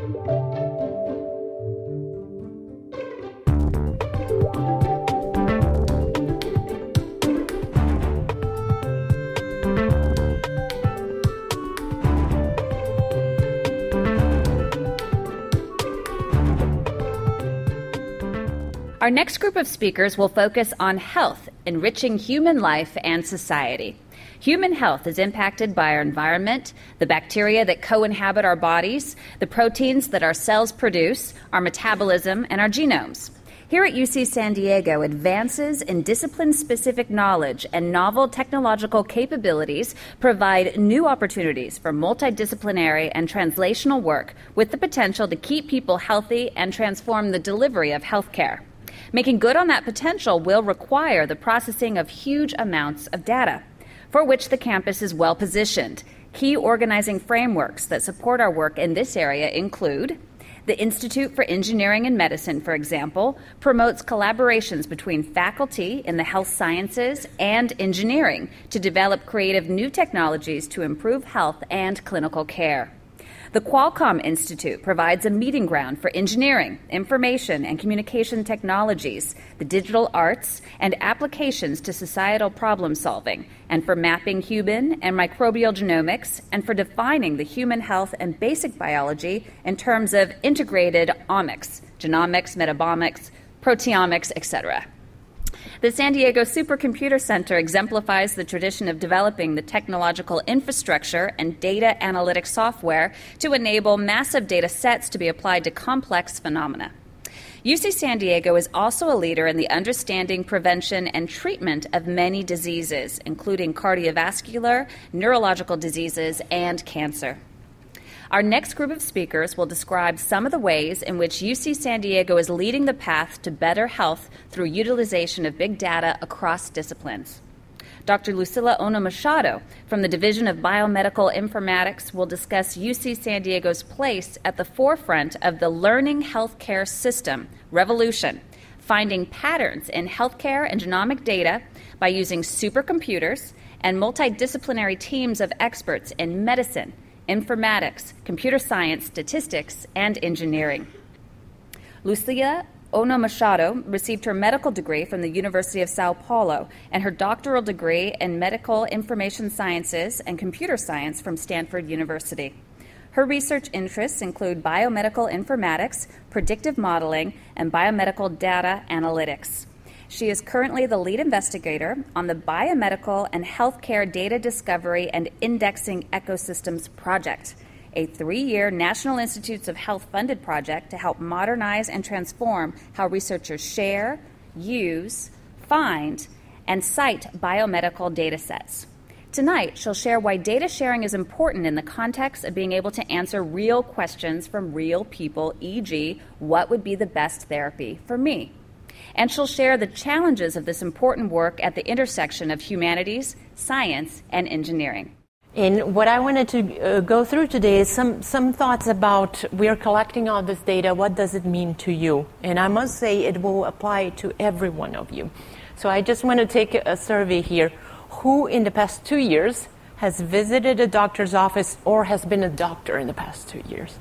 Our next group of speakers will focus on health, enriching human life and society. Human health is impacted by our environment, the bacteria that co-inhabit our bodies, the proteins that our cells produce, our metabolism, and our genomes. Here at UC San Diego, advances in discipline-specific knowledge and novel technological capabilities provide new opportunities for multidisciplinary and translational work with the potential to keep people healthy and transform the delivery of healthcare. Making good on that potential will require the processing of huge amounts of data, for which the campus is well positioned. Key organizing frameworks that support our work in this area include the Institute for Engineering and Medicine, for example, promotes collaborations between faculty in the health sciences and engineering to develop creative new technologies to improve health and clinical care. The Qualcomm Institute provides a meeting ground for engineering, information and communication technologies, the digital arts, and applications to societal problem solving, and for mapping human and microbial genomics, and for defining the human health and basic biology in terms of integrated omics, genomics, metabomics, proteomics, etc. The San Diego Supercomputer Center exemplifies the tradition of developing the technological infrastructure and data analytics software to enable massive data sets to be applied to complex phenomena. UC San Diego is also a leader in the understanding, prevention, and treatment of many diseases, including cardiovascular, neurological diseases, and cancer. Our next group of speakers will describe some of the ways in which UC San Diego is leading the path to better health through utilization of big data across disciplines. Dr. Lucila Ono Machado from the Division of Biomedical Informatics will discuss UC San Diego's place at the forefront of the learning healthcare system revolution, finding patterns in healthcare and genomic data by using supercomputers and multidisciplinary teams of experts in medicine, informatics, computer science, statistics, and engineering. Lucila Ono Machado received her medical degree from the University of Sao Paulo and her doctoral degree in medical information sciences and computer science from Stanford University. Her research interests include biomedical informatics, predictive modeling, and biomedical data analytics. She is currently the lead investigator on the Biomedical and Healthcare Data Discovery and Indexing Ecosystems Project, a 3-year National Institutes of Health funded project to help modernize and transform how researchers share, use, find, and cite biomedical data sets. Tonight, she'll share why data sharing is important in the context of being able to answer real questions from real people, e.g., what would be the best therapy for me? And she'll share the challenges of this important work at the intersection of humanities, science, and engineering. And what I wanted to go through today is some thoughts about we are collecting all this data, what does it mean to you? And I must say it will apply to every one of you. So I just want to take a survey here. Who in the past 2 years has visited a doctor's office or has been a doctor in the past 2 years?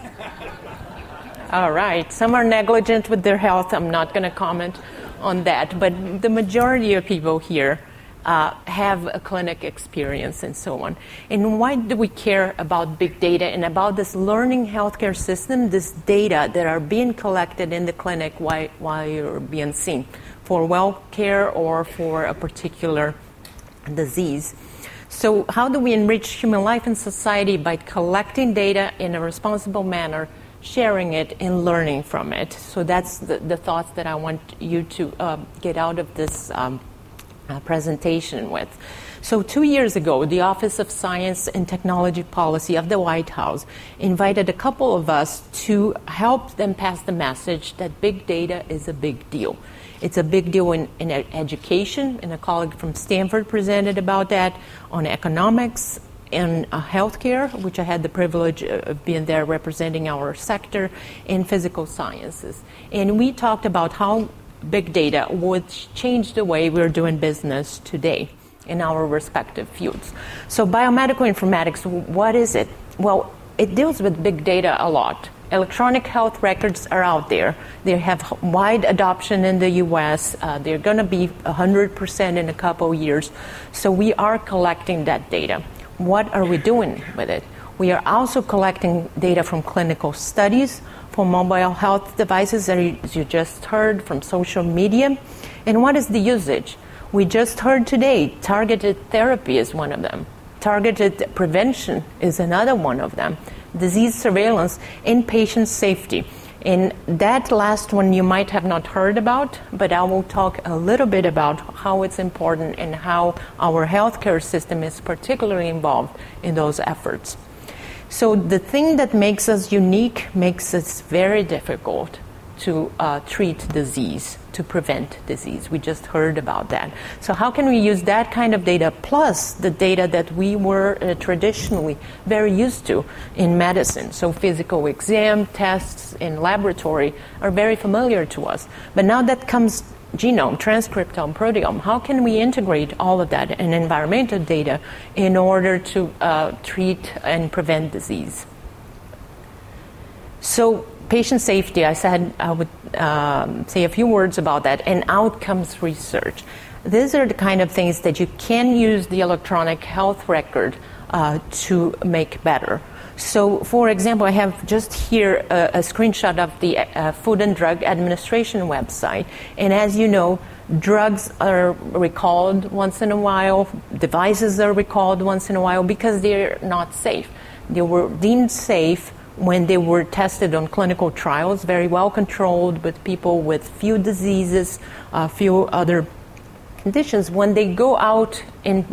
All right. Some are negligent with their health. I'm not going to comment on that. But the majority of people here have a clinic experience and so on. And why do we care about big data and about this learning healthcare system, this data that are being collected in the clinic while you're being seen for well care or for a particular disease? So how do we enrich human life and society by collecting data in a responsible manner, sharing it and learning from it? So that's the thoughts that I want you to get out of this presentation with. So 2 years ago, the Office of Science and Technology Policy of the White House invited a couple of us to help them pass the message that big data is a big deal. It's a big deal in education, and a colleague from Stanford presented about that, on economics, in healthcare, which I had the privilege of being there representing our sector, in physical sciences. And we talked about how big data would change the way we're doing business today in our respective fields. So biomedical informatics, what is it? Well, it deals with big data a lot. electronic health records are out there. They have wide adoption in the U.S. They're going to be 100% in a couple years. So we are collecting that data. What are we doing with it? We are also collecting data from clinical studies, for mobile health devices, as you just heard, from social media. And what is the usage? We just heard today, targeted therapy is one of them. Targeted prevention is another one of them. Disease surveillance and patient safety. And that last one you might have not heard about, but I will talk a little bit about how it's important and how our healthcare system is particularly involved in those efforts. So the thing that makes us unique makes it very difficult to treat disease, to prevent disease. We just heard about that. So how can we use that kind of data plus the data that we were traditionally very used to in medicine? So physical exam, tests in laboratory are very familiar to us. But now that comes genome, transcriptome, proteome, how can we integrate all of that in environmental data in order to treat and prevent disease? So patient safety, I said I would say a few words about that, and outcomes research. These are the kind of things that you can use the electronic health record to make better. So, for example, I have just here a screenshot of the Food and Drug Administration website. And as you know, drugs are recalled once in a while, devices are recalled once in a while because they're not safe. They were deemed safe when they were tested on clinical trials, very well controlled with people with few diseases, few other conditions. When they go out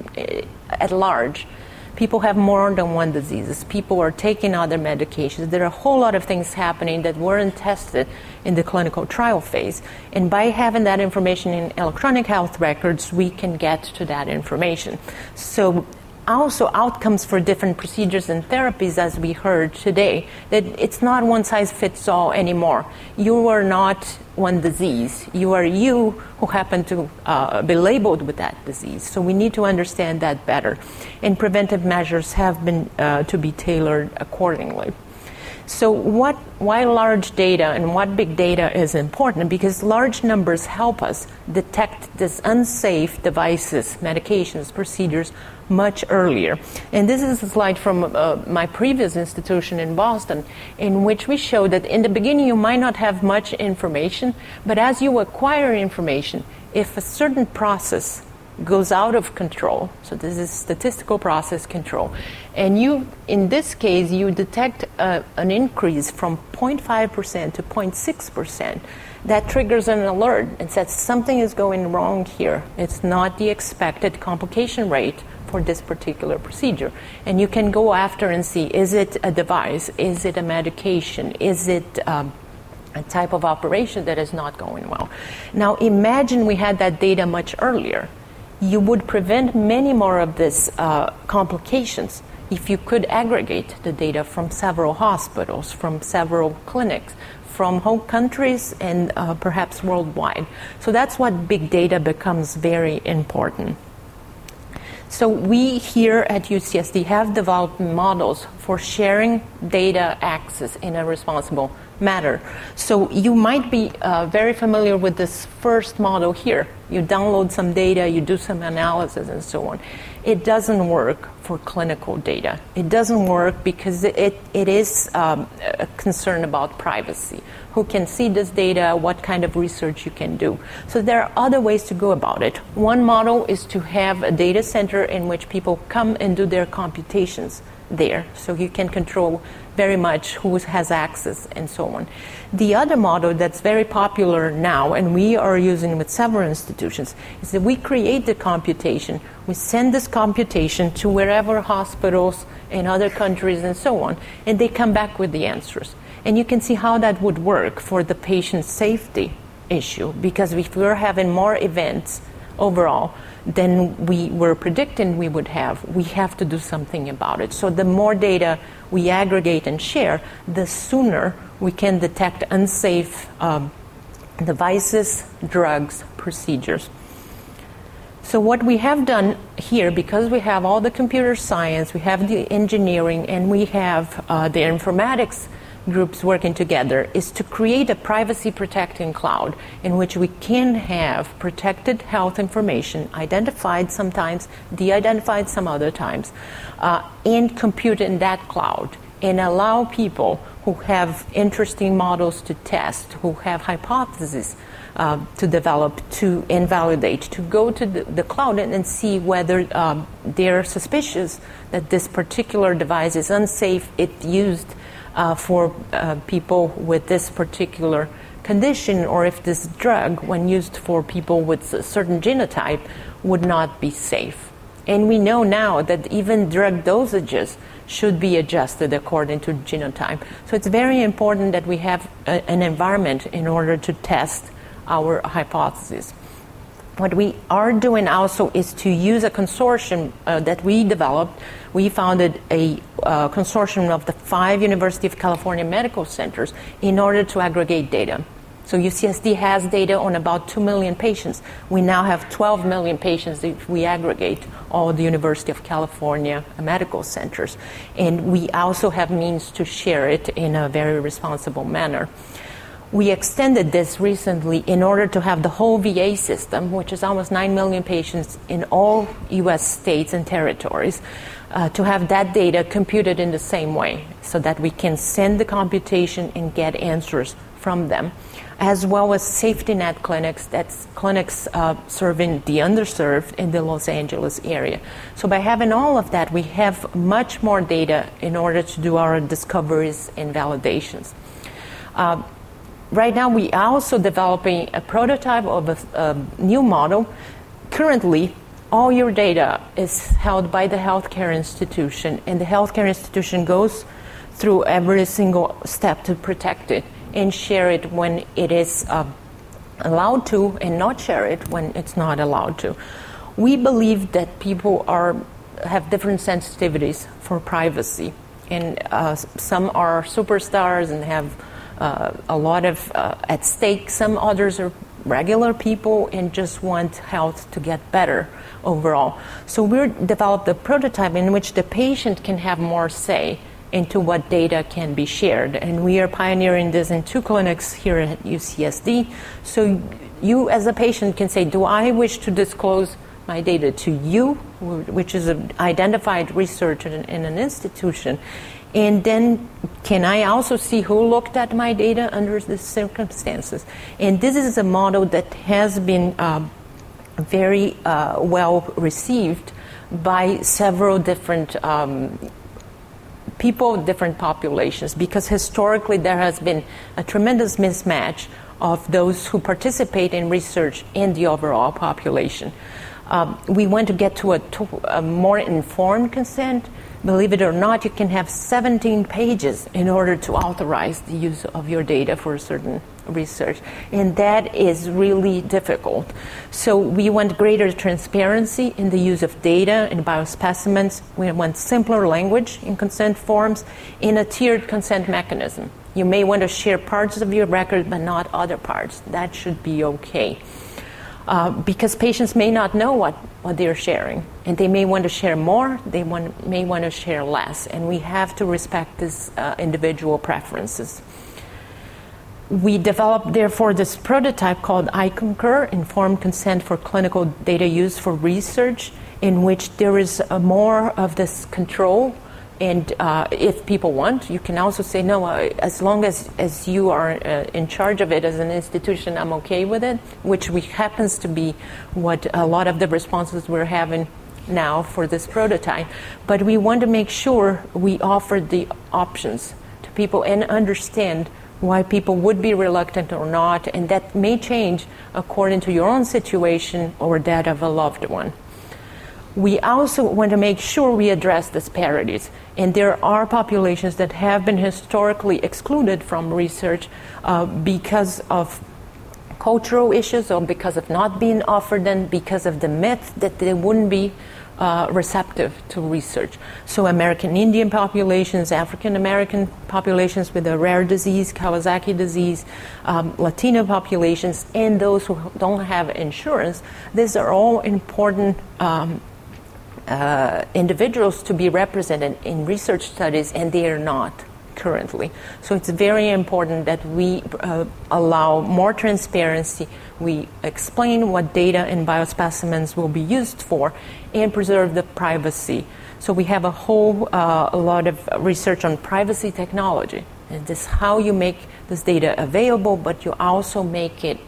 at large, people have more than one disease. People are taking other medications. There are a whole lot of things happening that weren't tested in the clinical trial phase. And by having that information in electronic health records, we can get to that information. So also outcomes for different procedures and therapies, as we heard today, that it's not one size fits all anymore. You are not one disease. You are you who happen to be labeled with that disease. So we need to understand that better. And preventive measures have been to be tailored accordingly. So why large data and what big data is important? Because large numbers help us detect these unsafe devices, medications, procedures much earlier. And this is a slide from my previous institution in Boston, in which we show that in the beginning you might not have much information, but as you acquire information, if a certain process goes out of control, so this is statistical process control, and you, in this case, you detect an increase from 0.5% to 0.6%, that triggers an alert and says something is going wrong here. It's not the expected complication rate for this particular procedure. And you can go after and see, is it a device? Is it a medication? Is it a type of operation that is not going well? Now imagine we had that data much earlier. You would prevent many more of these complications if you could aggregate the data from several hospitals, from several clinics, from whole countries and perhaps worldwide. So that's what big data becomes very important. So we here at UCSD have developed models for sharing data access in a responsible manner. So you might be very familiar with this first model here. You download some data, you do some analysis and so on. It doesn't work for clinical data. It doesn't work because it is a concern about privacy. Who can see this data, what kind of research you can do. So there are other ways to go about it. One model is to have a data center in which people come and do their computations there, so you can control very much who has access and so on. The other model that's very popular now, and we are using with several institutions, is that we create the computation, we send this computation to wherever hospitals in other countries and so on, and they come back with the answers. And you can see how that would work for the patient safety issue, because if we're having more events overall than we were predicting we would have, we have to do something about it. So the more data we aggregate and share, the sooner we can detect unsafe devices, drugs, procedures. So what we have done here, because we have all the computer science, we have the engineering, and we have the informatics groups working together is to create a privacy-protecting cloud in which we can have protected health information, identified sometimes, de-identified some other times, and compute in that cloud, and allow people who have interesting models to test, who have hypotheses to develop, to invalidate, to go to the cloud and see whether they're suspicious that this particular device is unsafe, it's used for people with this particular condition, or if this drug, when used for people with a certain genotype, would not be safe. And we know now that even drug dosages should be adjusted according to genotype. So it's very important that we have an environment in order to test our hypotheses. What we are doing also is to use a consortium that we developed. We founded a consortium of the 5 University of California medical centers in order to aggregate data. So UCSD has data on about 2 million patients. We now have 12 million patients if we aggregate all the University of California medical centers. And we also have means to share it in a very responsible manner. We extended this recently in order to have the whole VA system, which is almost 9 million patients in all U.S. states and territories, to have that data computed in the same way so that we can send the computation and get answers from them, as well as safety net clinics, that's clinics serving the underserved in the Los Angeles area. So by having all of that, we have much more data in order to do our discoveries and validations. Right now, we are also developing a prototype of a new model. Currently, all your data is held by the healthcare institution, and the healthcare institution goes through every single step to protect it and share it when it is allowed to, and not share it when it's not allowed to. We believe that people have different sensitivities for privacy, and some are superstars and have a lot of at stake. Some others are regular people and just want health to get better overall. So we've developed a prototype in which the patient can have more say into what data can be shared. And we are pioneering this in 2 clinics here at UCSD. So you as a patient can say, do I wish to disclose my data to you, which is an identified researcher in an institution, and then can I also see who looked at my data under these circumstances? And this is a model that has been very well received by several different people, different populations, because historically there has been a tremendous mismatch of those who participate in research and the overall population. We want to get to a more informed consent. Believe it or not, you can have 17 pages in order to authorize the use of your data for a certain research, and that is really difficult. So we want greater transparency in the use of data and biospecimens. We want simpler language in consent forms in a tiered consent mechanism. You may want to share parts of your record, but not other parts. That should be okay. Because patients may not know what they're sharing, and they may want to share more, may want to share less, and we have to respect these individual preferences. We developed, therefore, this prototype called iConcur, Informed Consent for Clinical Data Use for Research, in which there is more of this control. And if people want, you can also say, no, as long as you are in charge of it as an institution, I'm okay with it, which happens to be what a lot of the responses we're having now for this prototype. But we want to make sure we offer the options to people and understand why people would be reluctant or not, and that may change according to your own situation or that of a loved one. We also want to make sure we address disparities. And there are populations that have been historically excluded from research because of cultural issues, or because of not being offered them, because of the myth that they wouldn't be receptive to research. So American Indian populations, African American populations with a rare disease, Kawasaki disease, Latino populations, and those who don't have insurance, these are all important individuals to be represented in research studies, and they are not currently. So it's very important that we allow more transparency. We explain what data and biospecimens will be used for and preserve the privacy. So we have a lot of research on privacy technology. And this is how you make this data available, but you also make it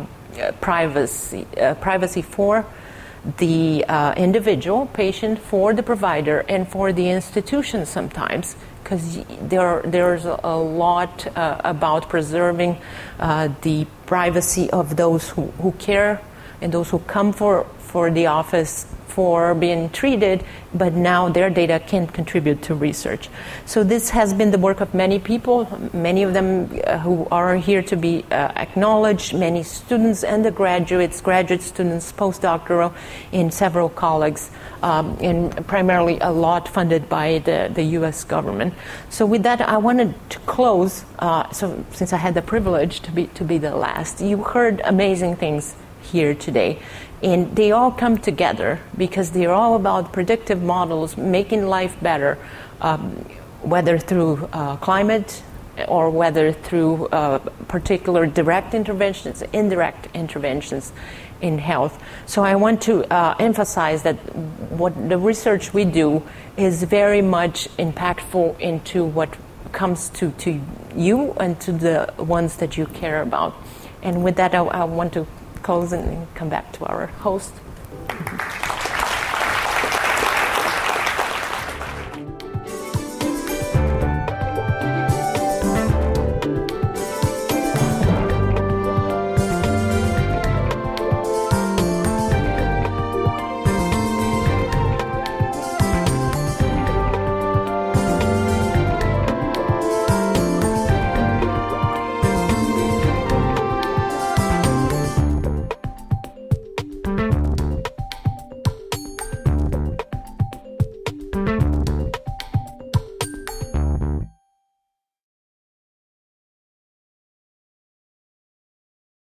privacy for the individual patient, for the provider, and for the institution sometimes, because there's a lot about preserving the privacy of those who care and those who come for the office for being treated, but now their data can contribute to research. So this has been the work of many people, many of them who are here to be acknowledged, many students, undergraduates, graduate students, postdoctoral, and several colleagues, and primarily a lot funded by the U.S. government. So with that, I wanted to close, so since I had the privilege to be the last. You heard amazing things here today. And they all come together because they're all about predictive models, making life better, whether through climate or whether through particular direct interventions, indirect interventions in health. So I want to emphasize that what the research we do is very much impactful into what comes to you and to the ones that you care about. And with that, I want to close and come back to our host.